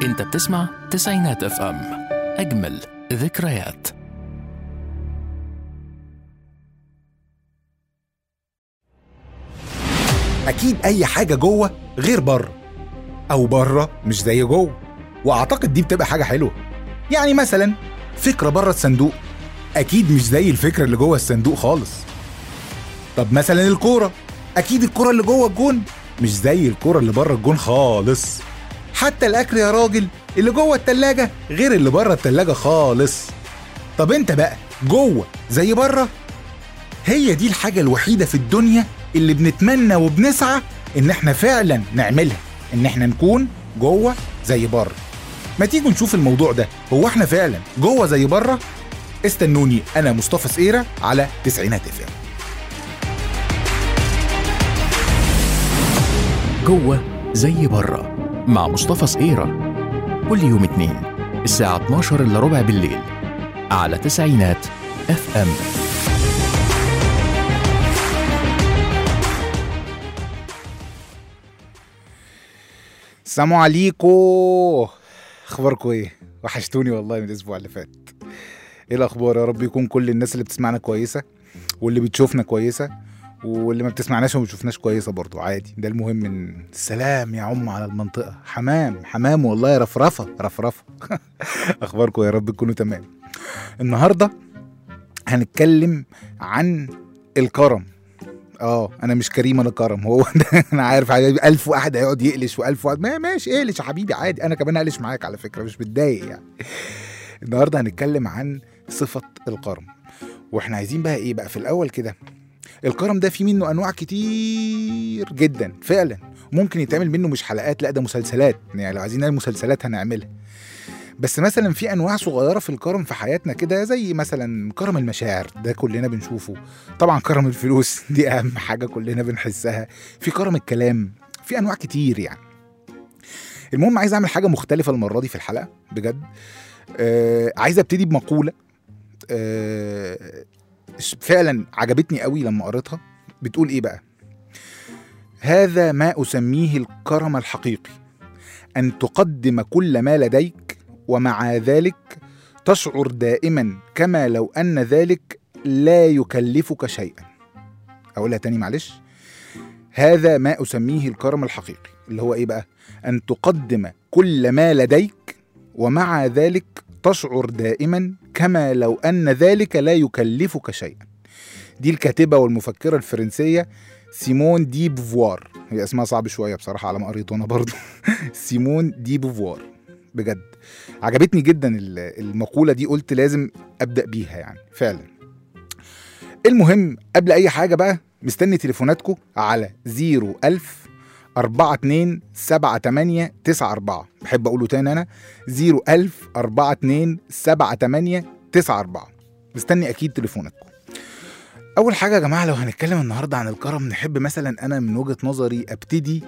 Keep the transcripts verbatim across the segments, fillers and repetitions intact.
انت بتسمع تسعينات اف ام، اجمل ذكريات. أكيد أي حاجة جوه غير بره، أو بره مش زي جوه، وأعتقد دي بتبقى حاجة حلوة. يعني مثلا فكرة بره الصندوق أكيد مش زي الفكرة اللي جوه الصندوق خالص. طب مثلا الكورة، أكيد الكورة اللي جوه الجون مش زي الكورة اللي بره الجون خالص. حتى الأكل يا راجل اللي جوه التلاجة غير اللي بره التلاجة خالص. طب أنت بقى جوه زي بره؟ هي دي الحاجة الوحيدة في الدنيا اللي بنتمنى وبنسعى إن احنا فعلا نعملها، إن احنا نكون جوه زي بره. ما تيجوا نشوف الموضوع ده، هو احنا فعلا جوه زي بره؟ استنوني، أنا مصطفى سقيرة على تسعينات اف ام. جوه زي بره مع مصطفى سقيرة، كل يوم اثنين الساعة اتناشر الا ربع بالليل على تسعينات اف ام. السلام عليكم، اخباركم ايه؟ وحشتوني والله من الاسبوع اللي فات. ايه الاخبار؟ يا رب يكون كل الناس اللي بتسمعنا كويسه، واللي بتشوفنا كويسه، واللي ما بتسمعناش وما بتشوفناش كويسه برضو عادي. ده المهم. من السلام يا عم على المنطقه، حمام حمام والله، رفرفه رفرفه. اخباركم يا رب تكونوا تمام. النهارده هنتكلم عن الكرم. اه انا مش كريم، انا كرم. هو ده انا عارف ألف واحد هيقعد يقلش وألف واحد ما ماشي اقلش يا حبيبي عادي، انا كمان اقلش معاك على فكره، مش متضايق يعني. النهارده هنتكلم عن صفه الكرم، واحنا عايزين بقى ايه بقى في الاول كده. الكرم ده فيه منه انواع كتير جدا فعلا، ممكن يتعمل منه مش حلقات، لا ده مسلسلات. يعني لو عايزين نعمل مسلسلات هنعملها. بس مثلا في انواع صغيره في الكرم في حياتنا كده، زي مثلا كرم المشاعر، ده كلنا بنشوفه. طبعا كرم الفلوس دي اهم حاجه كلنا بنحسها. في كرم الكلام، في انواع كتير يعني. المهم عايز اعمل حاجه مختلفه المره دي في الحلقه بجد. آه عايز ابتدي بمقوله آه فعلا عجبتني قوي لما قريتها. بتقول ايه بقى؟ هذا ما اسميه الكرم الحقيقي، ان تقدم كل ما لديك ومع ذلك تشعر دائما كما لو أن ذلك لا يكلفك شيئا. أقولها تاني معلش. هذا ما أسميه الكرم الحقيقي، اللي هو إيه بقى؟ أن تقدم كل ما لديك ومع ذلك تشعر دائما كما لو أن ذلك لا يكلفك شيئا. دي الكاتبة والمفكرة الفرنسية سيمون دي بوفوار. هي اسمها صعب شوية بصراحة على ما قريته أنا برضو. سيمون دي بوفوار. بجد عجبتني جدا المقولة دي، قلت لازم أبدأ بيها يعني فعلا. المهم قبل أي حاجة بقى مستني تليفوناتكم على زيرو ألف أربعة اتنين سبعة تمانية تسعة أربعة. بحب أقوله تاني أنا، زيرو ألف أربعة اتنين سبعة تمانية تسعة أربعة. مستني أكيد تليفوناتكم. أول حاجة يا جماعة، لو هنتكلم النهاردة عن الكرم، نحب مثلا أنا من وجهة نظري أبتدي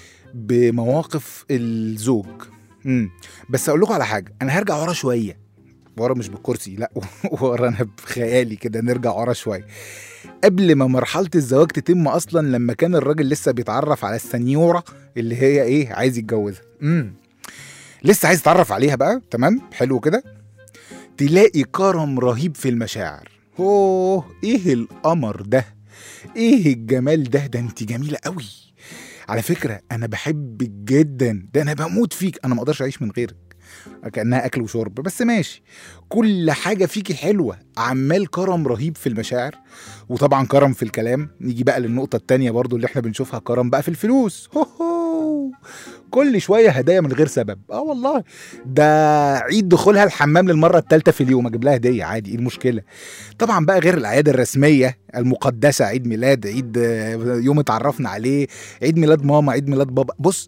بمواقف الزوج. امم بس اقول لكم على حاجه، انا هرجع ورا شويه، ورا مش بالكرسي، لا ورا انا بخيالي كده، نرجع ورا شويه قبل ما مرحله الزواج تتم اصلا، لما كان الراجل لسه بيتعرف على السنيوره اللي هي ايه عايز يتجوزها. امم لسه عايز يتعرف عليها بقى، تمام حلو كده. تلاقي كرم رهيب في المشاعر. اوه ايه القمر ده، ايه الجمال ده، ده انت جميله قوي على فكرة، أنا بحبك جدا، ده أنا بموت فيك، أنا ما أقدرش أعيش من غيرك. كأنها أكل وشرب بس ماشي. كل حاجة فيكي حلوة. عمال كرم رهيب في المشاعر، وطبعا كرم في الكلام. نيجي بقى للنقطة التانية برضو اللي احنا بنشوفها، كرم بقى في الفلوس. هو هو. كل شوية هدايا من غير سبب. اه والله ده عيد دخولها الحمام للمرة الثالثة في اليوم اجيب لها هدية عادي، ايه المشكلة؟ طبعا بقى غير الاعياد الرسمية المقدسة، عيد ميلاد، عيد يوم اتعرفنا عليه، عيد ميلاد ماما، عيد ميلاد بابا. بص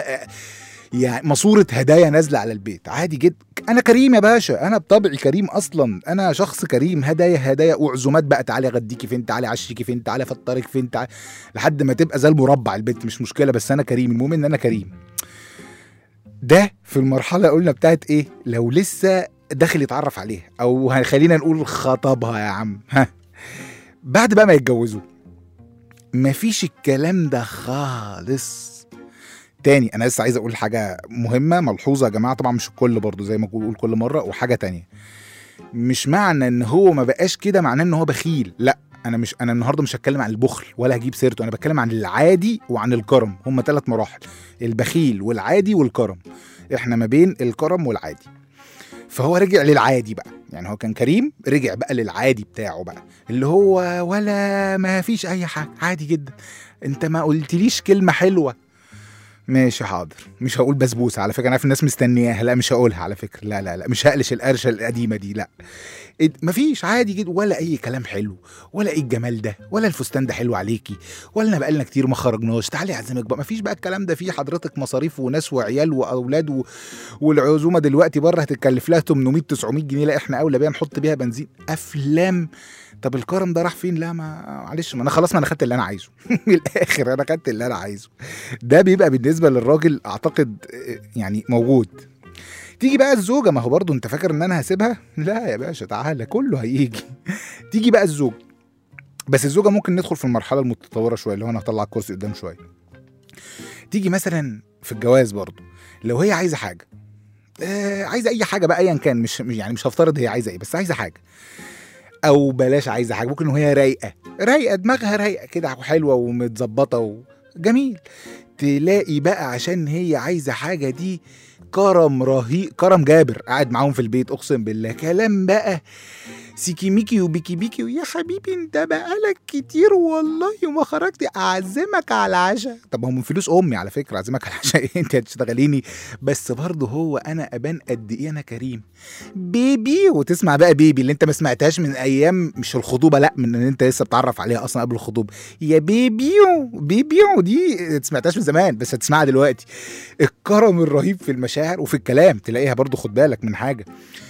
يعني ماسورة هدايا نازلة على البيت عادي جدا. انا كريم يا باشا، انا بطبعي كريم اصلا، انا شخص كريم. هدايا هدايا وعزومات بقى، تعالي اغديكي فين، تعالي عشيكي فين، تعالي افطرك فين، تعالي لحد ما تبقى زي المربع البيت، مش مشكلة، بس انا كريم، المهم ان انا كريم. ده في المرحلة قلنا بتاعت ايه، لو لسه داخل يتعرف عليها، او خلينا نقول خطبها يا عم. ها بعد بقى ما يتجوزوا مفيش الكلام ده خالص. تاني انا لسه عايز اقول حاجه مهمه ملحوظه يا جماعه، طبعا مش الكل برضو زي ما بقول كل مره. وحاجه تانية، مش معنى ان هو ما بقاش كده معناه ان هو بخيل، لا. انا مش انا النهارده مش هتكلم عن البخل ولا هجيب سيرته، انا بتكلم عن العادي وعن الكرم. هم ثلاث مراحل، البخيل والعادي والكرم. احنا ما بين الكرم والعادي. فهو رجع للعادي بقى، يعني هو كان كريم رجع بقى للعادي بتاعه بقى، اللي هو ولا ما فيش اي حاجه، عادي جدا. انت ما قلتليش كلمه حلوه، ماشي حاضر، مش هقول بسبوسه على فكره، انا عارف الناس مستنياها، لا مش هقولها على فكره، لا لا لا مش هقلش القرشه القديمه دي، لا. مفيش، عادي جدا، ولا اي كلام حلو، ولا ايه الجمال ده، ولا الفستان ده حلو عليكي، ولا بقالنا كتير ما خرجناش، تعالي اعزمك بقى. مفيش بقى الكلام ده، فيه حضرتك مصاريف وناس وعيال واولاد و... والعزومه دلوقتي بره هتتكلف لها ثمانمائة تسعمائة جنيه، لا احنا اولى بيها نحط بيها بنزين. افلام. طب الكرم ده راح فين؟ لا ما معلش، ما انا خلاص، ما انا خدت اللي انا عايزه من الاخر، انا خدت اللي انا عايزه. ده بيبقى بالنسبه للراجل اعتقد يعني موجود. تيجي بقى الزوجة، ما هو برضو انت فاكر ان انا هسيبها؟ لا يا باشا، تعالى كله هيجي. تيجي بقى الزوج، بس الزوجة ممكن ندخل في المرحلة المتطورة شوية، اللي هو انا هطلع الكرسي قدام شوية. تيجي مثلا في الجواز برضو، لو هي عايزة حاجة، آه عايزة اي حاجة بقى ايا كان، مش يعني مش هفترض هي عايزة ايه، بس عايزة حاجة، او بلاش عايزة حاجة، ممكن وهي رايقة رايقة دماغها رايقة كده وحلوة ومتظبطة وجميل، تلاقي بقى عشان هي عايزة حاجة دي كرم رهيب، كرم جابر قاعد معاهم في البيت، اقسم بالله كلام بقى سيكي ميكي وبيكي بيكي، ويا حبيبي انت بقالك كتير والله وما خرجت، اعزمك على العشاء. طب هو من فلوس امي على فكره، اعزمك على العشاء ايه؟ انت هتشتغليني؟ بس برضه هو انا ابان قد ايه انا كريم بيبي. وتسمع بقى بيبي اللي انت ما سمعتهاش من ايام مش الخطوبه، لا، من ان انت لسه بتعرف عليها اصلا قبل الخطوبه، يا بيبيو بيبيو دي سمعتهاش من زمان بس هتسمعها دلوقتي. الكرم الرهيب في المشاعر وفي الكلام تلاقيها برضه. خد بالك من حاجه،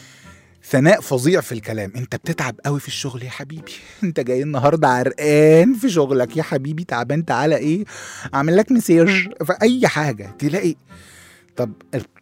ثناء فظيع في الكلام. انت بتتعب قوي في الشغل يا حبيبي، انت جاي النهارده عرقان في شغلك يا حبيبي، تعبان، تعالى ايه اعمل لك مسيج في اي حاجه تلاقي. طب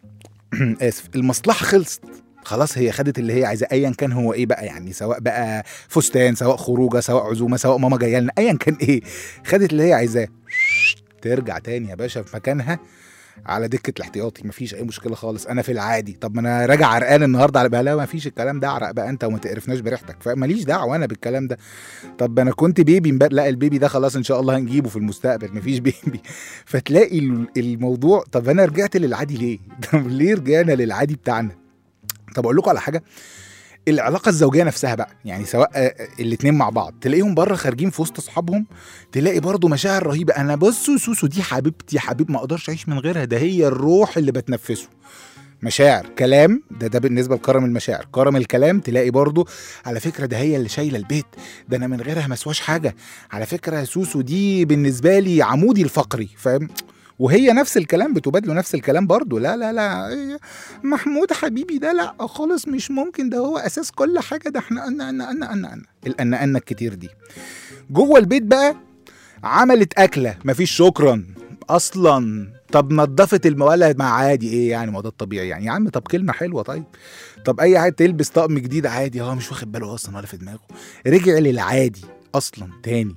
اسف، المصلحه خلصت خلاص، هي خدت اللي هي عايزاه ايا كان هو ايه بقى، يعني سواء بقى فستان، سواء خروجه، سواء عزومه، سواء ماما جايه لنا، ايا كان ايه، خدت اللي هي عايزاه، ترجع تاني يا باشا في مكانها على دكه الاحتياطي، مفيش اي مشكله خالص، انا في العادي. طب ما انا راجع عرقان النهارده على بهلاوه، مفيش الكلام ده، اعرق بقى انت وما تقرفناش بريحتك، فماليش دعوه انا بالكلام ده. طب انا كنت بيبي مبقى. لا، البيبي ده خلاص ان شاء الله هنجيبه في المستقبل، مفيش بيبي. فتلاقي الموضوع، طب انا رجعت للعادي ليه؟ طب ليه رجعنا للعادي بتاعنا؟ طب اقول لكم على حاجه، العلاقه الزوجيه نفسها بقى، يعني سواء الاتنين مع بعض، تلاقيهم بره خارجين في وسط اصحابهم، تلاقي برضو مشاعر رهيبه. انا بصوا سوسو دي حبيبتي يا حبيب، ما اقدرش اعيش من غيرها، ده هي الروح اللي بتنفسه. مشاعر، كلام، ده ده بالنسبه لكرم المشاعر. كرم الكلام تلاقي برضو، على فكره ده هي اللي شايله البيت، ده انا من غيرها ما اسواش حاجه، على فكره سوسو دي بالنسبه لي عمودي الفقري، فاهم؟ وهي نفس الكلام، بتبادله نفس الكلام برضو. لا لا لا محمود حبيبي ده لا خالص، مش ممكن، ده هو اساس كل حاجه، ده احنا انا انا انا انا انا الأنا أنا الكتير دي جوه البيت بقى. عملت اكله، مفيش شكرا اصلا. طب نظفت المولد، مع عادي ايه يعني، ما ده الطبيعي يعني يا عم. طب كلمه حلوه، طيب طب اي حاجه، تلبس طقم جديد عادي، هو مش واخد باله اصلا ولا في دماغه، رجع للعادي اصلا تاني.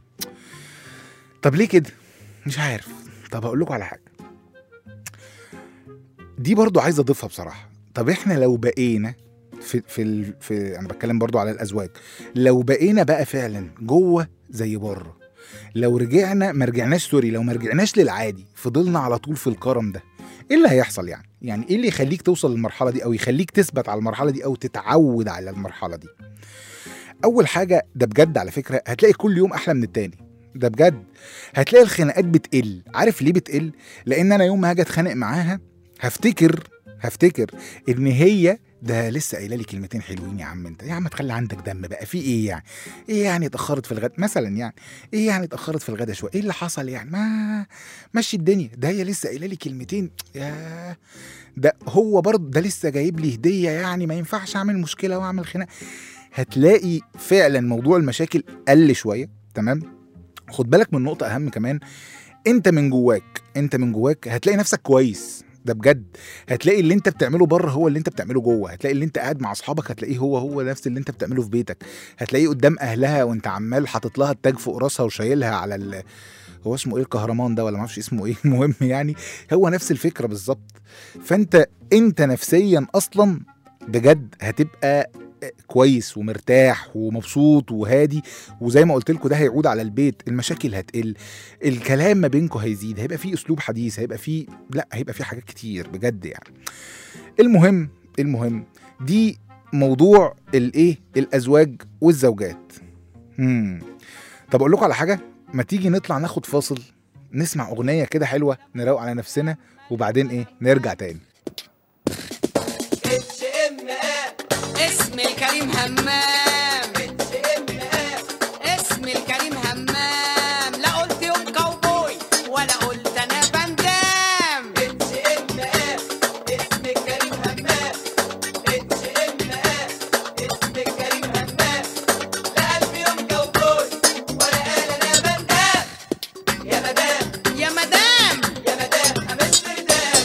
طب ليه كده؟ مش عارف. طب هقول لكم على حاجه دي برضو عايز اضيفها بصراحه. طب احنا لو بقينا في في ال... في انا بتكلم برضو على الازواج، لو بقينا بقى فعلا جوه زي بره، لو رجعنا ما رجعناش سوري لو ما رجعناش للعادي، فضلنا على طول في الكرم ده، ايه اللي هيحصل يعني؟ يعني ايه اللي يخليك توصل للمرحله دي، او يخليك تثبت على المرحله دي، او تتعود على المرحله دي؟ اول حاجه، ده بجد على فكره، هتلاقي كل يوم احلى من التاني، ده بجد. هتلاقي الخناقات بتقل. عارف ليه بتقل؟ لان انا يوم ما هاجي اتخانق معاها هفتكر هفتكر ان هي ده لسه قايله لي كلمتين حلوين، يا عم انت يا عم تخلي عندك دم بقى، في ايه يعني؟ ايه يعني اتاخرت في الغدا مثلا، يعني ايه يعني اتاخرت في الغدا شويه، ايه اللي حصل يعني؟ ما مشي الدنيا، ده هي لسه قايله لي كلمتين، يا ده هو برضه ده لسه جايب لي هديه، يعني ما ينفعش اعمل مشكله واعمل خناق. هتلاقي فعلا موضوع المشاكل قل شويه. تمام. خد بالك من نقطه اهم كمان، انت من جواك انت من جواك هتلاقي نفسك كويس، ده بجد. هتلاقي اللي انت بتعمله بره هو اللي انت بتعمله جوه، هتلاقي اللي انت قاعد مع اصحابك هتلاقيه هو هو نفس اللي انت بتعمله في بيتك، هتلاقيه قدام اهلها وانت عمال حاطط لها التاج فوق راسها وشايلها على ال... هو اسمه ايه الكهرمان ده ولا معرفش اسمه ايه المهم يعني هو نفس الفكره بالظبط. فانت انت نفسيا اصلا بجد هتبقى كويس ومرتاح ومبسوط وهادي، وزي ما قلت لكم ده هيعود على البيت، المشاكل هتقل، الكلام ما بينكم هيزيد، هيبقى فيه اسلوب حديث، هيبقى فيه لا هيبقى فيه حاجات كتير بجد يعني. المهم المهم دي موضوع الايه الازواج والزوجات. امم طب اقول لكم على حاجه، ما تيجي نطلع ناخد فاصل نسمع اغنيه كده حلوه نروق على نفسنا وبعدين ايه نرجع تاني. اسم الكريم همام، اسم الكريم همام، لا قلت يوم كاوبوي ولا قلت انا بندام. اسم الكريم همام، اسم الكريم همام، لا قلت يوم كاوبوي ولا قال انا بندام. يا مدام يا مدام يا مدام امستردام.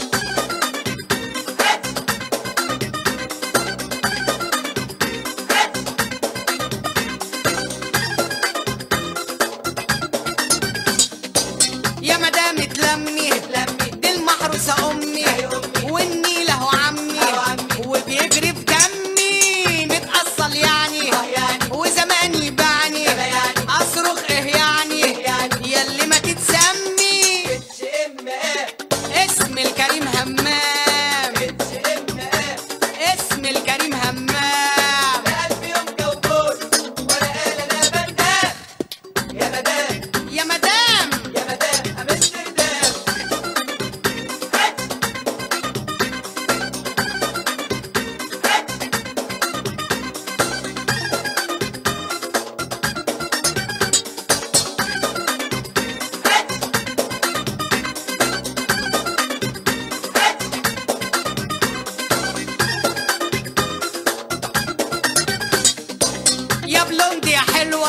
يا مدام اتلمي دي المحروسة أمي والنيل أهو عمي وبيجري في دمي متأصل يعني وزمان يبعني أصرخ إيه يعني ياللي ما تتسمي. اسم الكريم همام، اسم الكريم همام، لا قلبي يوم كاوبوي ولا قال أنا بندام. يا مدام يا مدام يا مدام امستردام. يا بلوندي يا حلوة.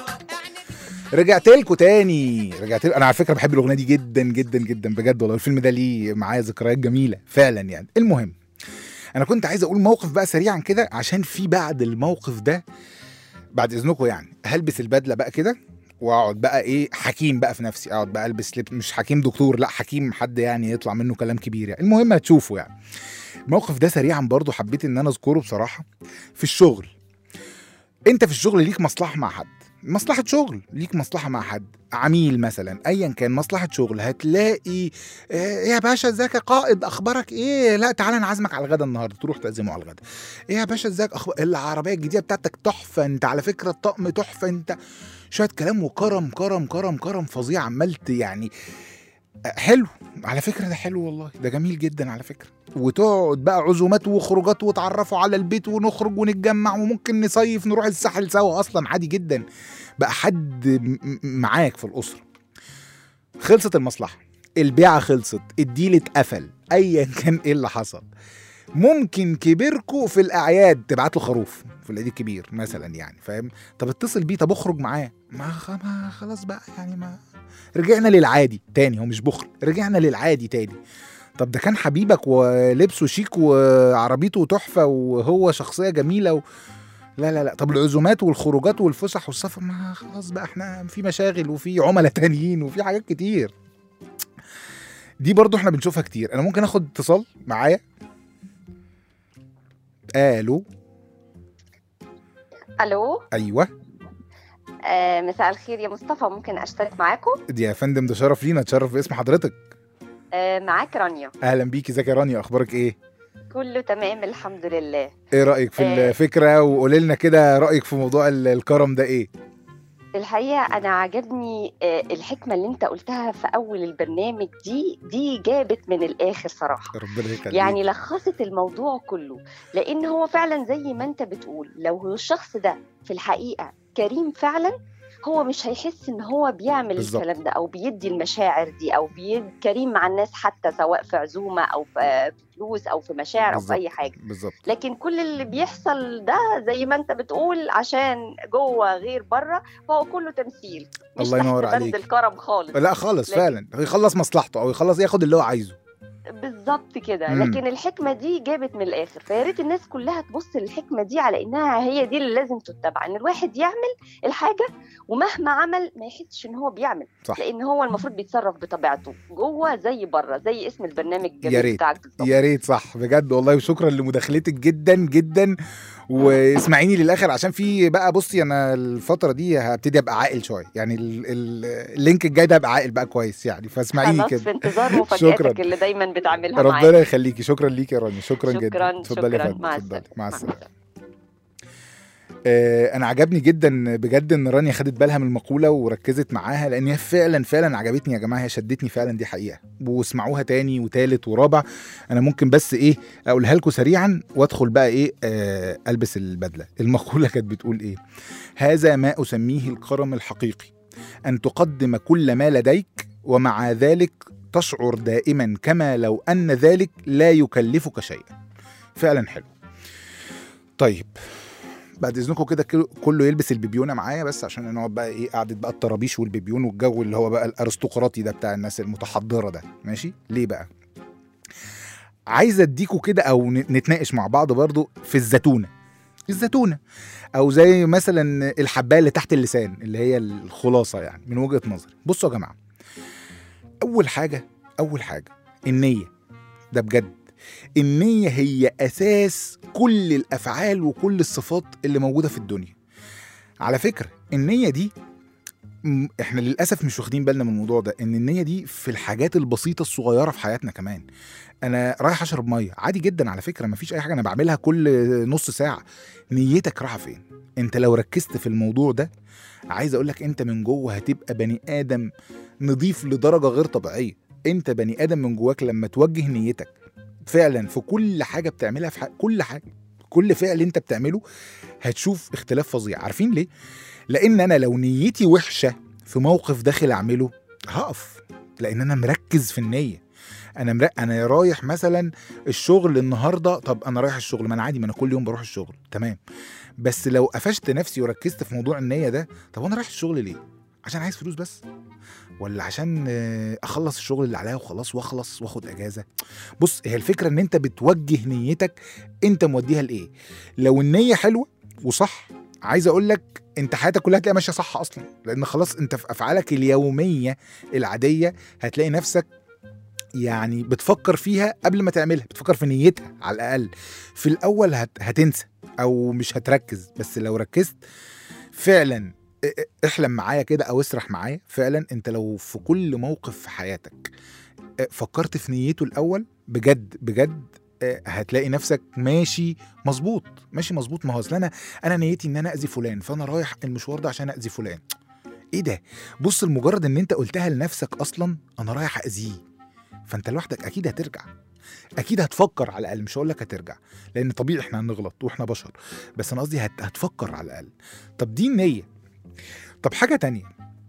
رجعت لكم تاني رجعت لكم. انا على فكره بحب الاغنيه دي جدا جدا جدا بجد والله، الفيلم ده ليه معايا ذكريات جميله فعلا يعني. المهم انا كنت عايز اقول موقف بقى سريعا كده، عشان في بعد الموقف ده بعد اذنكم يعني هلبس البدله بقى كده واقعد بقى ايه حكيم بقى في نفسي، اقعد بقى البس لب... مش حكيم دكتور، لا حكيم حد يعني يطلع منه كلام كبير يعني. المهم هتشوفوا يعني الموقف ده سريعا برضو حبيت ان انا اذكره بصراحه. في الشغل، انت في الشغل ليك مصلحه مع حد، مصلحة شغل، ليك مصلحة مع حد، عميل مثلا ايا كان مصلحة شغل، هتلاقي آه يا باشا ازيك يا قائد اخبارك ايه، لا تعالى نعزمك على الغدا النهارده، تروح تعزمه على الغدا. ايه يا باشا ازيك اخبار العربية الجديدة بتاعتك تحفة، انت على فكرة الطقم تحفة، انت شوية كلام وكرم كرم كرم كرم فظيع عملت يعني. حلو على فكرة، ده حلو والله، ده جميل جدا على فكرة. وتقعد بقى عزومات وخروجات وتعرفوا على البيت ونخرج ونتجمع وممكن نصيف نروح الساحل سوا، اصلا عادي جدا بقى حد معاك في الاسره. خلصت المصلحه، البيعه خلصت، الديل اتقفل، ايا كان ايه اللي حصل، ممكن كبيركو في الاعياد تبعت له خروف في العيد الكبير مثلا يعني، فاهم؟ طب اتصل بيه، طب اخرج معاه، ما, خ... ما خلاص بقى يعني، ما رجعنا للعادي تاني، هو مش بخل، رجعنا للعادي تاني. طب ده كان حبيبك ولبسه شيك وعربيته تحفه وهو شخصيه جميله و... لا لا لا. طب العزومات والخروجات والفسح والسفر، ما خلاص بقى احنا في مشاغل وفي عملاء تانيين وفي حاجات كتير. دي برضو احنا بنشوفها كتير. انا ممكن اخد اتصال معايا؟ الو. الو. ايوه. آه مساء الخير يا مصطفى، ممكن اشترك معاكم؟ دي يا فندم ده شرف لينا، اتشرف باسم حضرتك. آه معاك رانيا. اهلا بيكي، ازيك يا رانيا، اخبارك ايه؟ كله تمام الحمد لله. ايه رايك في آه الفكره، وقولي لنا كده رايك في موضوع الكرم ده ايه؟ الحقيقه انا عجبني آه الحكمه اللي انت قلتها في اول البرنامج، دي دي جابت من الاخر صراحه، ربنا يخليك، يعني لخصت الموضوع كله. لان هو فعلا زي ما انت بتقول، لو هو الشخص ده في الحقيقه كريم فعلا، هو مش هيحس ان هو بيعمل بالزبط. الكلام ده او بيدي المشاعر دي، او بيد كريم مع الناس حتى سواء في عزومه او في فلوس او في مشاعر بالزبط. او في اي حاجه بالزبط. لكن كل اللي بيحصل ده زي ما انت بتقول عشان جوه غير بره، فهو كله تمثيل، مش الله ينور تحت بند عليك. الكرم خالص، لا خالص، فعلا يخلص مصلحته او يخلص ياخد اللي هو عايزه. بالظبط كده. مم. لكن الحكمه دي جابت من الاخر، فيا ريت الناس كلها تبص للحكمه دي على انها هي دي اللي لازم تتبع، ان الواحد يعمل الحاجه ومهما عمل ما يحسش ان هو بيعمل، صح. لان هو المفروض بيتصرف بطبيعته جوه زي بره، زي اسم البرنامج يا الجميل ريت بتاعك بالظبط. يا ريت صح بجد والله، وشكرا لمداخلتك جدا جدا. واسمعيني للاخر عشان في بقى، بصي انا الفتره دي هبتدي ابقى عاقل شويه، يعني ال ال اللينك الجاي ده ابقى عاقل بقى كويس يعني، فاسمعيني خلاص، كده. في انتظار شكراً. مفاجاتك اللي دايما بتعملها معايا. ربنا يخليكي، شكرا ليكي يا رانيا، شكرا, شكرا جدا. اتفضلي يا شكرا، فندم، مع اتفضلي. السلامه. مع السلامه. آه، انا عجبني جدا بجد ان رانيا خدت بالها من المقوله وركزت معاها، لان هي فعلا فعلا عجبتني يا جماعه، هي شدتني فعلا، دي حقيقه. واسمعوها تاني وتالت ورابع. انا ممكن بس ايه اقولها لكم سريعا وادخل بقى ايه آه البس البدله. المقوله كانت بتقول ايه؟ هذا ما اسميه الكرم الحقيقي، ان تقدم كل ما لديك ومع ذلك تشعر دائما كما لو ان ذلك لا يكلفك شيئا. فعلا حلو. طيب بعد اذنكم كده كله يلبس البيبيونه معايا، بس عشان نقعد بقى ايه قعده بقى الطرابيش والبيبيون والجو اللي هو بقى الارستقراطي ده بتاع الناس المتحضره ده. ماشي ليه بقى؟ عايز اديكوا كده او نتناقش مع بعض برضو في الزتونه. الزتونه او زي مثلا الحبايه اللي تحت اللسان اللي هي الخلاصه يعني من وجهه نظري. بصوا يا جماعه، اول حاجه اول حاجه النيه. ده بجد النية هي أساس كل الأفعال وكل الصفات اللي موجودة في الدنيا. على فكرة النية دي احنا للأسف مش واخدين بالنا من الموضوع ده، ان النية دي في الحاجات البسيطة الصغيرة في حياتنا كمان. انا رايح اشرب مية عادي جدا على فكرة، مفيش اي حاجة انا بعملها كل نص ساعة. نيتك رايحة فين؟ انت لو ركزت في الموضوع ده عايز اقولك انت من جوه هتبقى بني آدم نضيف لدرجة غير طبيعية. انت بني آدم من جواك لما توجه نيتك فعلا في كل حاجة بتعملها، في حاجة كل حاجة كل فعل انت بتعمله هتشوف اختلاف فظيع. عارفين ليه؟ لان انا لو نيتي وحشة في موقف داخل اعمله هقف، لان انا مركز في النية. انا مرق... انا رايح مثلا الشغل النهارده، طب انا رايح الشغل ما انا عادي، ما انا كل يوم بروح الشغل تمام، بس لو قفشت نفسي وركزت في موضوع النية ده، طب انا رايح الشغل ليه؟ عشان عايز فلوس بس، ولا عشان اخلص الشغل اللي عليا وخلاص واخلص واخد اجازه؟ بص، هي الفكره ان انت بتوجه نيتك انت موديها لايه. لو النيه حلوه وصح، عايز اقول لك انت حياتك كلها هتلاقيها ماشيه صح اصلا، لان خلاص انت في افعالك اليوميه العاديه هتلاقي نفسك يعني بتفكر فيها قبل ما تعملها، بتفكر في نيتها على الاقل. في الاول هت... هتنسى او مش هتركز، بس لو ركزت فعلا احلم معايا كده او اسرح معايا. فعلا انت لو في كل موقف في حياتك فكرت في نيته الاول بجد بجد هتلاقي نفسك ماشي مظبوط ماشي مظبوط. ما هو اصل انا انا نيتي ان انا اذي فلان، فانا رايح المشوار ده عشان اذي فلان. ايه ده؟ بص، المجرد ان انت قلتها لنفسك اصلا انا رايح اذيه، فانت لوحدك اكيد هترجع، اكيد هتفكر على الاقل. مش هقول لك هترجع لان طبيعي احنا هنغلط واحنا بشر، بس انا قصدي هت... هتفكر على الاقل. طب دي النية. طب حاجة تانية،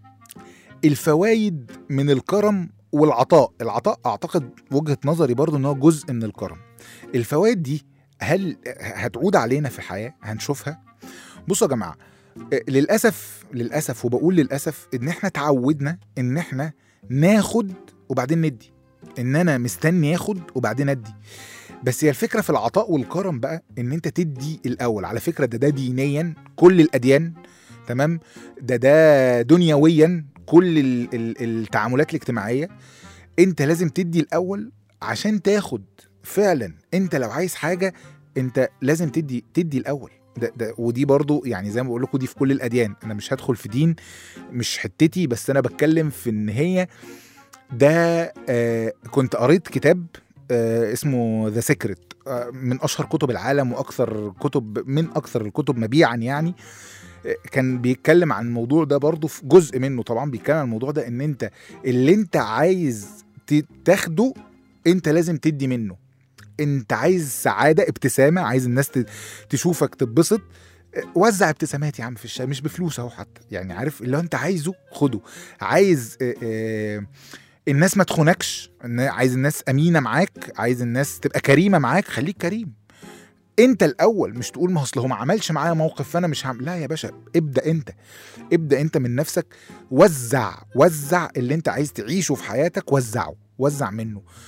الفوايد من الكرم والعطاء. العطاء اعتقد وجهة نظري برضو ان هو جزء من الكرم. الفوائد دي هل هتعود علينا في الحياة؟ هنشوفها. بصوا يا جماعة، للأسف للأسف وبقول للأسف ان احنا تعودنا ان احنا ناخد وبعدين ندي، ان انا مستني اخد وبعدين ادي. بس هي الفكرة في العطاء والكرم بقى ان انت تدي الاول. على فكرة ده ده دينيا كل الاديان تمام، ده ده دنيويا كل ال ال التعاملات الاجتماعية انت لازم تدي الاول عشان تاخد. فعلا انت لو عايز حاجة انت لازم تدي تدي الاول. ده ده ودي برضو يعني زي ما بقول لكم دي في كل الاديان. انا مش هدخل في دين مش حتتي، بس انا بتكلم في ان هي ده. آه كنت قريت كتاب آه اسمه ذا سيكريت، آه من اشهر كتب العالم واكثر كتب من اكثر الكتب مبيعا يعني. كان بيتكلم عن الموضوع ده برضو، في جزء منه طبعا بيتكلم عن الموضوع ده ان انت اللي انت عايز تاخده انت لازم تدي منه. انت عايز سعادة ابتسامة، عايز الناس تشوفك تتبسط، وزع ابتسامات يا عم في الشارع مش بفلوس اهو حتى، يعني عارف اللي انت عايزه خده. عايز اه اه الناس ما تخونكش، عايز الناس امينة معاك، عايز الناس تبقى كريمة معاك، خليك كريم انت الاول. مش تقول ما اصل هو ما عملش معايا موقف فانا مش هعمل. لا يا باشا، ابدا انت ابدا انت من نفسك. وزع وزع اللي انت عايز تعيشه في حياتك، وزعه وزع منه.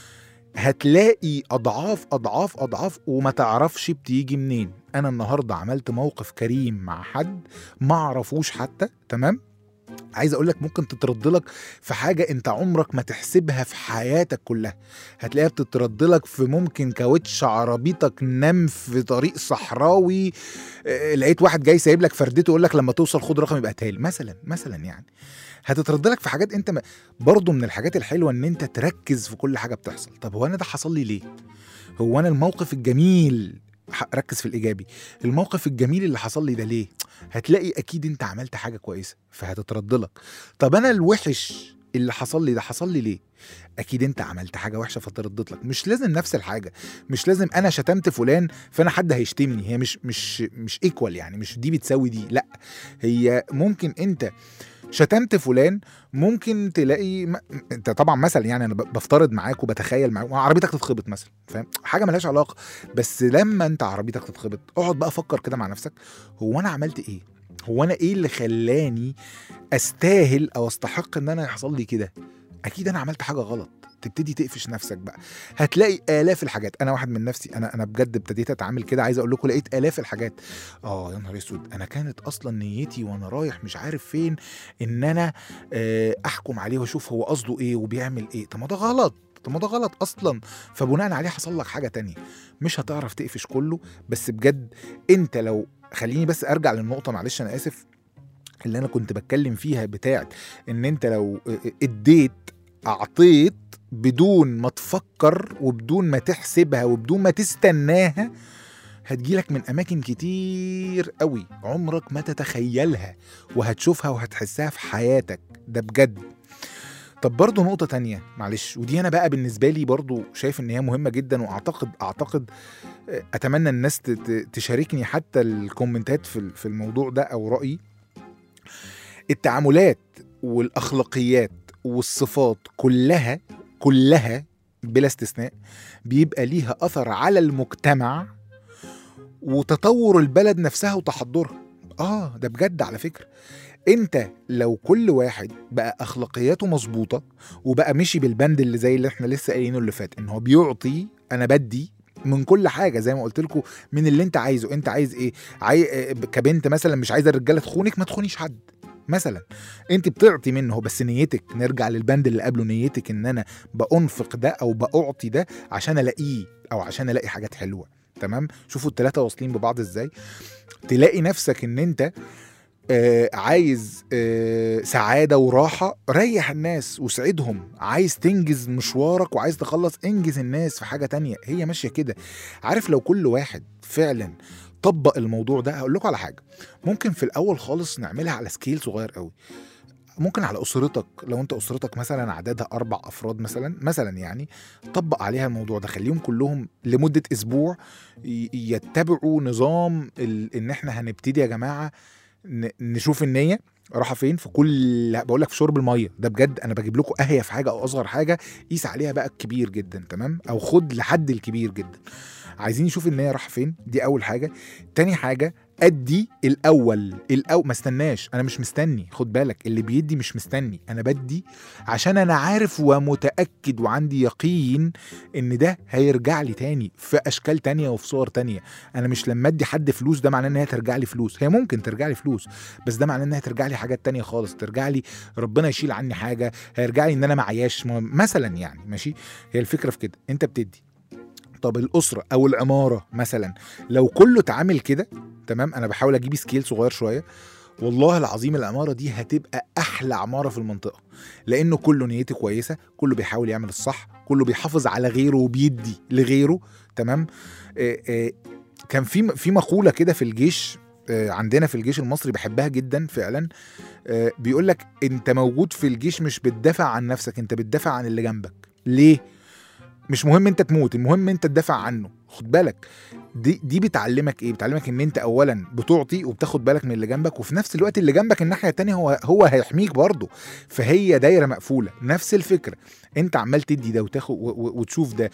هتلاقي اضعاف اضعاف اضعاف وما تعرفش بتيجي منين. انا النهارده عملت موقف كريم مع حد ما اعرفوش حتى، تمام؟ عايز اقول لك ممكن تترد لك في حاجه انت عمرك ما تحسبها في حياتك كلها، هتلاقيها بتترد لك في ممكن كاوتش عربيتك نام في طريق صحراوي، اه لقيت واحد جاي سايب لك فردته يقول لك لما توصل خد رقم يبقى تالي مثلا مثلا يعني. هتترد لك في حاجات انت ما برضو من الحاجات الحلوه ان انت تركز في كل حاجه بتحصل. طب هو انا ده حصل لي ليه؟ هو انا الموقف الجميل، ركز في الايجابي، الموقف الجميل اللي حصل لي ده ليه؟ هتلاقي اكيد انت عملت حاجه كويسه فهتترد لك. طب انا الوحش اللي حصل لي ده حصل لي ليه؟ اكيد انت عملت حاجه وحشه فتردت لك. مش لازم نفس الحاجه، مش لازم انا شتمت فلان فانا حد هيشتمني، هي مش مش مش ايكوال يعني، مش دي بتساوي دي، لا هي ممكن انت شتمت فلان ممكن تلاقي م... انت طبعا مثلا يعني انا بفترض معاك وبتخيل معاك عربيتك تتخبط مثلا، فاهم؟ حاجه ملهاش علاقه، بس لما انت عربيتك تتخبط اقعد بقى فكر كده مع نفسك، هو انا عملت ايه؟ هو انا ايه اللي خلاني استاهل او استحق ان انا يحصل لي كده؟ اكيد انا عملت حاجه غلط. تبتدي تقفش نفسك بقى، هتلاقي آلاف الحاجات. انا واحد من نفسي، انا انا بجد ابتديت اتعامل كده، عايز اقول لكم لقيت آلاف الحاجات. اه يا نهار اسود، انا كانت اصلا نيتي وانا رايح مش عارف فين ان انا احكم عليه واشوف هو قصده ايه وبيعمل ايه. طب ما ده غلط، طب ما ده غلط اصلا، فبناء عليه حصل لك حاجه تانية. مش هتعرف تقفش كله، بس بجد انت لو، خليني بس ارجع للنقطه، معلش انا اسف، اللي انا كنت بتكلم فيها بتاعت ان انت لو اديت اعطيت بدون ما تفكر وبدون ما تحسبها وبدون ما تستناها، هتجيلك من اماكن كتير قوي عمرك ما تتخيلها، وهتشوفها وهتحسها في حياتك، ده بجد. طب برضو نقطة تانية معلش، ودي انا بقى بالنسبة لي برضو شايف ان هي مهمة جدا، واعتقد اعتقد اتمنى الناس تشاركني حتى الكومنتات في الموضوع ده او رأيي. التعاملات والاخلاقيات والصفات كلها كلها بلا استثناء بيبقى ليها أثر على المجتمع وتطور البلد نفسها وتحضرها. آه ده بجد على فكرة. انت لو كل واحد بقى أخلاقياته مظبوطة وبقى مشي بالبند اللي زي اللي احنا لسه قايلينه اللي فات، ان هو بيعطي، انا بدي من كل حاجة زي ما قلت لكم، من اللي انت عايزه. انت عايز ايه؟ عاي... كبنت مثلا مش عايزة الرجالة تخونك، ما تخونيش حد مثلا، انت بتعطي منه، بس نيتك، نرجع للبند اللي قبله، نيتك ان انا بأنفق ده او بأعطي ده عشان الاقيه او عشان الاقي حاجات حلوة، تمام؟ شوفوا الثلاثة واصلين ببعض ازاي. تلاقي نفسك ان انت آه عايز آه سعادة وراحة، ريح الناس وسعدهم. عايز تنجز مشوارك وعايز تخلص، انجز الناس في حاجة تانية. هي ماشية كده. عارف لو كل واحد فعلا طبق الموضوع ده، هقول لكم على حاجة ممكن في الأول خالص نعملها على سكيل صغير قوي. ممكن على أسرتك، لو أنت أسرتك مثلا عددها أربع أفراد مثلا مثلا يعني، طبق عليها الموضوع ده. خليهم كلهم لمدة أسبوع يتبعوا نظام إن إحنا هنبتدي يا جماعة نشوف النية راحة فين في كل، بقول لك في شرب المية ده بجد. أنا بجيب لكم أهيف حاجة أو أصغر حاجة، قيس عليها بقى الكبير جدا، تمام؟ أو خد لحد الكبير جدا. عايزين نشوف النية راح فين، دي أول حاجة. تاني حاجة أدي الأول الأول ما استناش. أنا مش مستني، خد بالك، اللي بيدي مش مستني، أنا بدي عشان أنا عارف ومتأكد وعندي يقين إن ده هيرجع لي تاني في أشكال تانية وفي صور تانية. أنا مش لما أدي حد فلوس ده معناه إن هي ترجع لي فلوس، هي ممكن ترجع لي فلوس، بس ده معناه إن هي ترجع لي حاجات تانية خالص، ترجع لي ربنا يشيل عني حاجة، هيرجع لي إن أنا معياش مثلا يعني، ماشي؟ هي الفكرة في كده، أنت بتدي. طب الأسرة أو العمارة مثلا لو كله تعامل كده، تمام؟ أنا بحاول أجيب سكيل صغير شوية، والله العظيم العمارة دي هتبقى أحلى عمارة في المنطقة، لأنه كله نيته كويسة، كله بيحاول يعمل الصح، كله بيحافظ على غيره وبيدي لغيره، تمام؟ آآ آآ كان في في مقولة كده في الجيش عندنا في الجيش المصري بحبها جدا فعلا، بيقولك أنت موجود في الجيش مش بتدافع عن نفسك، أنت بتدافع عن اللي جنبك. ليه؟ مش مهم انت تموت، المهم انت تدافع عنه. خد بالك، دي دي بتعلمك ايه؟ بتعلمك ان انت اولا بتعطي وبتاخد بالك من اللي جنبك، وفي نفس الوقت اللي جنبك الناحيه التانيه هو هو هيحميك برضه، فهي دايره مقفوله. نفس الفكره، انت عمال تدي ده وتاخد وتشوف ده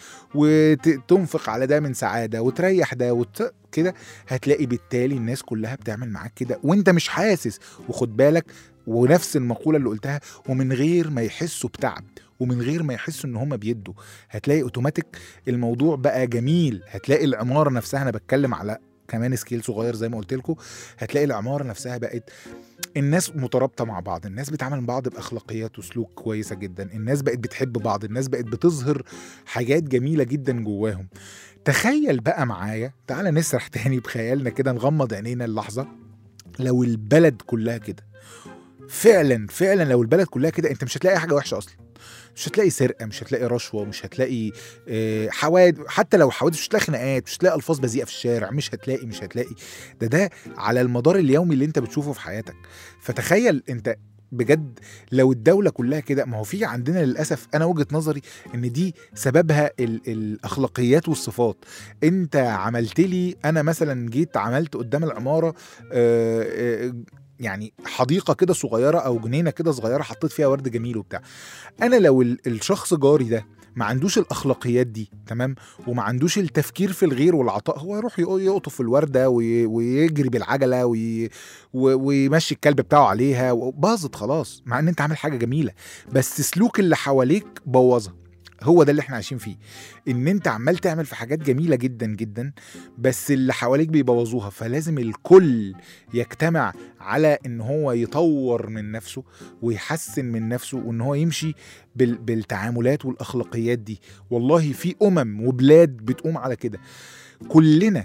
وتنفق على ده من سعاده وتريح ده وت... كده، هتلاقي بالتالي الناس كلها بتعمل معاك كده وانت مش حاسس. وخد بالك، ونفس المقوله اللي قلتها، ومن غير ما يحسوا بتعب ومن غير ما يحسوا ان هم بيدوا. هتلاقي اوتوماتيك الموضوع بقى جميل. هتلاقي العماره نفسها، انا بتكلم على كمان سكيل صغير زي ما قلت لكم، هتلاقي العماره نفسها بقت الناس مترابطه مع بعض، الناس بتعامل مع بعض باخلاقيات وسلوك كويسه جدا، الناس بقت بتحب بعض، الناس بقت بتظهر حاجات جميله جدا جواهم. تخيل بقى معايا، تعالى نسرح تاني بخيالنا كده، نغمض عينينا اللحظه، لو البلد كلها كده فعلا فعلا، لو البلد كلها كده، انت مش هتلاقي حاجه وحشه اصلا، مش هتلاقي سرقه، مش هتلاقي رشوه، مش هتلاقي اه حوادث، حتى لو حوادث مش هتلاقي خناقات، مش هتلاقي الفاظ بذيئه في الشارع، مش هتلاقي مش هتلاقي ده ده على المدار اليومي اللي انت بتشوفه في حياتك. فتخيل انت بجد لو الدولة كلها كده. ما هو في عندنا للأسف، أنا وجهة نظري إن دي سببها ال- الأخلاقيات والصفات. أنت عملت لي، أنا مثلا جيت عملت قدام العمارة آه آه يعني حديقة كده صغيرة أو جنينة كده صغيرة، حطيت فيها ورد جميل وبتاع. أنا لو الشخص جاري ده ما عندوش الأخلاقيات دي، تمام، وما عندوش التفكير في الغير والعطاء، هو يروح يقطف في الوردة ويجري بالعجلة وي... ويمشي الكلب بتاعه عليها، باظت خلاص، مع ان انت عامل حاجة جميلة، بس سلوك اللي حواليك بوظها. هو ده اللي احنا عايشين فيه، ان انت عمال تعمل في حاجات جميلة جدا جدا، بس اللي حواليك بيبوظوها. فلازم الكل يجتمع على ان هو يطور من نفسه ويحسن من نفسه، وان هو يمشي بال... بالتعاملات والاخلاقيات دي. والله في امم وبلاد بتقوم على كده. كلنا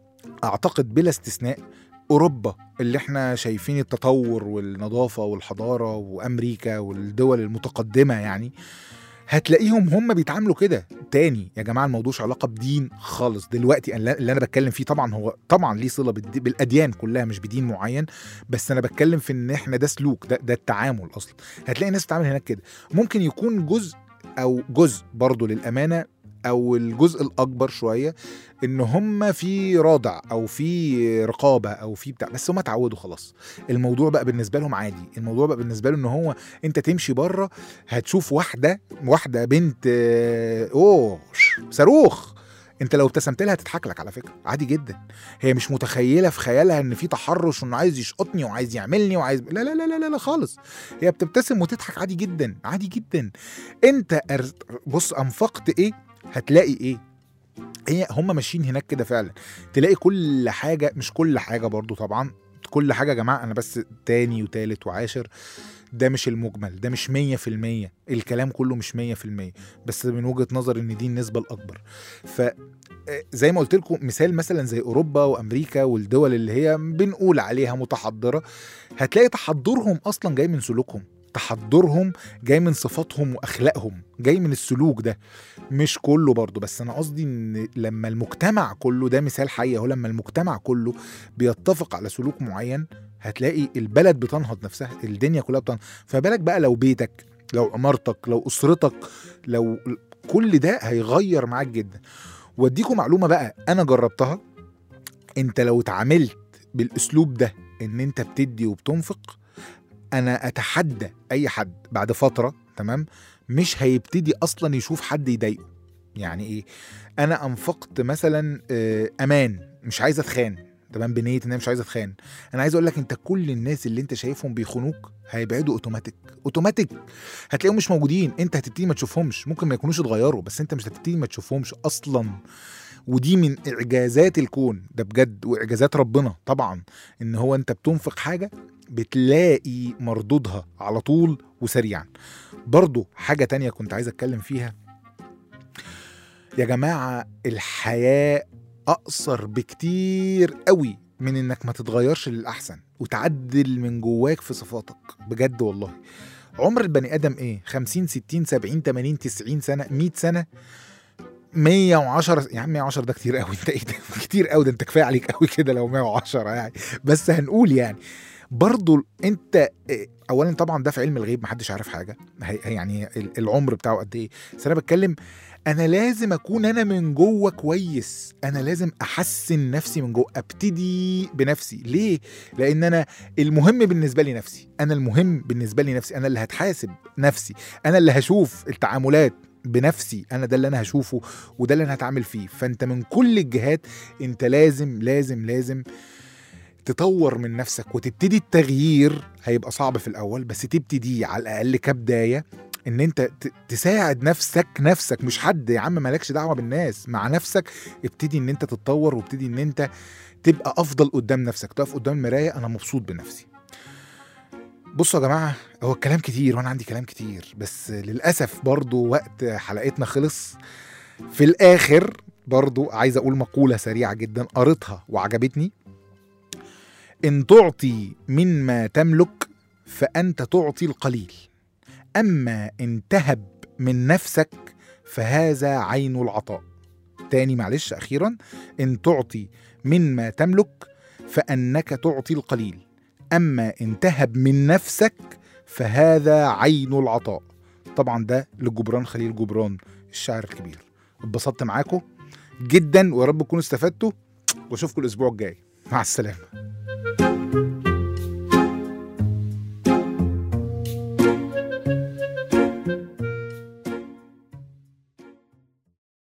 اعتقد بلا استثناء، اوروبا اللي احنا شايفين التطور والنظافة والحضارة، وامريكا والدول المتقدمة، يعني هتلاقيهم هم بيتعاملوا كده. تاني يا جماعة، الموضوعش علاقة بدين خالص دلوقتي. اللي أنا بتكلم فيه طبعا هو طبعا ليه صلة بالأديان كلها، مش بدين معين، بس أنا بتكلم في إن إحنا ده سلوك، ده, ده التعامل أصلا. هتلاقي ناس بتتعامل هناك كده. ممكن يكون جزء أو جزء برضو للأمانة، أو الجزء الأكبر شوية، إن هم في رادع أو في رقابة أو في بتاع، بس هم اتعودوا خلاص. الموضوع بقى بالنسبة لهم عادي. الموضوع بقى بالنسبة له إن هو أنت تمشي بره هتشوف واحدة واحدة بنت أوه صاروخ، انت لو ابتسمت لها تضحك لك على فكره عادي جدا. هي مش متخيله في خيالها ان في تحرش وانه عايز يشقطني وعايز يعملني وعايز لا لا لا لا لا خالص. هي بتبتسم وتضحك عادي جدا عادي جدا. انت بص انفقت ايه هتلاقي ايه. هي هم ماشيين هناك كده فعلا، تلاقي كل حاجه، مش كل حاجه برضو طبعا، كل حاجه يا جماعه انا بس تاني وتالت وعاشر، ده مش المجمل، ده مش مية في المية، الكلام كله مش مية في المية، بس من وجهة نظر ان دي النسبة الأكبر. فزي ما قلت لكم مثال مثلا زي أوروبا وأمريكا والدول اللي هي بنقول عليها متحضرة، هتلاقي تحضرهم أصلا جاي من سلوكهم، تحضرهم جاي من صفاتهم وأخلاقهم، جاي من السلوك ده. مش كله برضو، بس أنا قصدي إن لما المجتمع كله، ده مثال حي اهو، لما المجتمع كله بيتفق على سلوك معين هتلاقي البلد بتنهض نفسها، الدنيا كلها بتنهض. فبالك بقى لو بيتك، لو عمارتك، لو أسرتك، لو كل ده هيغير معاك جدا. واديكم معلومة بقى أنا جربتها، أنت لو اتعاملت بالأسلوب ده إن أنت بتدي وبتنفق، أنا أتحدى أي حد بعد فترة تمام مش هيبتدي أصلا يشوف حد يضايقه. يعني إيه؟ أنا أنفقت مثلا أمان، مش عايز أتخان، تمام، بنية ان انا مش عايز اتخان. انا عايز اقول لك انت كل الناس اللي انت شايفهم بيخونوك هيبعدوا اوتوماتيك اوتوماتيك، هتلاقيهم مش موجودين، انت هتبتدي ما تشوفهمش، ممكن ما يكونوش اتغيروا بس انت مش هتبتدي ما تشوفهمش اصلا. ودي من اعجازات الكون ده بجد، واعجازات ربنا طبعا، ان هو انت بتنفق حاجة بتلاقي مردودها على طول وسريعا. برضو حاجة تانية كنت عايز اتكلم فيها يا جماعة، الحياة أقصر بكتير قوي من إنك ما تتغيرش للأحسن وتعدل من جواك في صفاتك بجد. والله عمر البني آدم إيه؟ خمسين ستين سبعين تمانين تسعين سنة، مية سنة، مية وعشرة يا عم. مية وعشرة ده كتير قوي، انت ايه ده كتير قوي، ده انت كفايه عليك قوي كده لو مية وعشرة يعني. بس هنقول يعني برضو انت اولا طبعا ده في علم الغيب محدش عارف حاجه يعني العمر بتاعه قد ايه، بس انا بتكلم انا لازم اكون انا من جوه كويس، انا لازم احسن نفسي من جوه، ابتدي بنفسي. ليه؟ لان انا المهم بالنسبه لي نفسي، انا المهم بالنسبه لي نفسي، انا اللي هتحاسب نفسي، انا اللي هشوف التعاملات بنفسي، انا ده اللي انا هشوفه وده اللي انا هتعامل فيه. فانت من كل الجهات انت لازم لازم لازم تطور من نفسك وتبتدي التغيير. هيبقى صعب في الأول بس تبتدي على الأقل كبداية، ان انت ت- تساعد نفسك نفسك مش حد يا عم، مالكش دعوه بالناس، مع نفسك ابتدي ان انت تتطور، وابتدي ان انت تبقى افضل قدام نفسك، تقف قدام المرايه انا مبسوط بنفسي. بصوا يا جماعه، هو الكلام كتير وانا عندي كلام كتير، بس للاسف برضو وقت حلقتنا خلص. في الاخر برضو عايز اقول مقوله سريعه جدا قريتها وعجبتني: ان تعطي مما تملك فانت تعطي القليل، اما ان تهب من نفسك فهذا عين العطاء. تاني معلش اخيرا: ان تعطي مما تملك فانك تعطي القليل، اما ان تهب من نفسك فهذا عين العطاء. طبعا ده لجبران خليل جبران الشاعر الكبير. اتبسطت معاكم جدا ويا رب تكونوا استفدتوا، واشوفكم الاسبوع الجاي. مع السلامه.